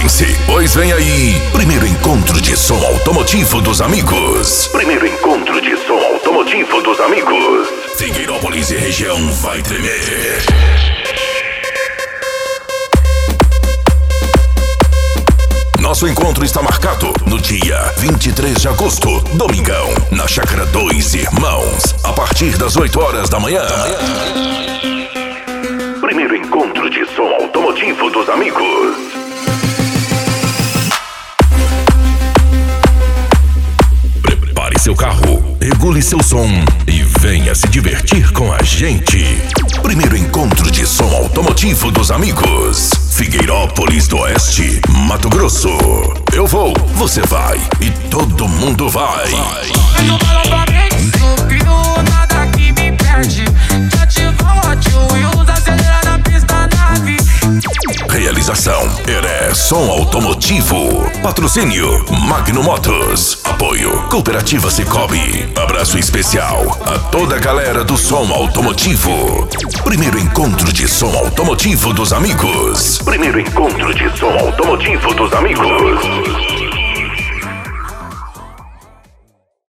Prepare-se, pois vem aí, primeiro encontro de som automotivo dos amigos. Primeiro encontro de som automotivo dos amigos. Figueirópolis e região vai tremer. Nosso encontro está marcado no dia 23 de agosto, domingão, na Chácara Dois Irmãos, a partir das 8 horas da manhã. Primeiro encontro de som automotivo dos amigos. Prepare seu carro, regule seu som e venha se divertir com a gente. Primeiro encontro de som automotivo dos amigos. Figueirópolis do Oeste, Mato Grosso. Eu vou, você vai e todo mundo vai. Nada que me perde. Ativa o Hot Wheels, acelera na pista nave. Realização Heré Som Automotivo. Patrocínio Magno Motos. Apoio Cooperativa Cicobi. Abraço especial a toda a galera do som automotivo. Primeiro encontro de som automotivo dos amigos. Primeiro encontro de som automotivo dos amigos.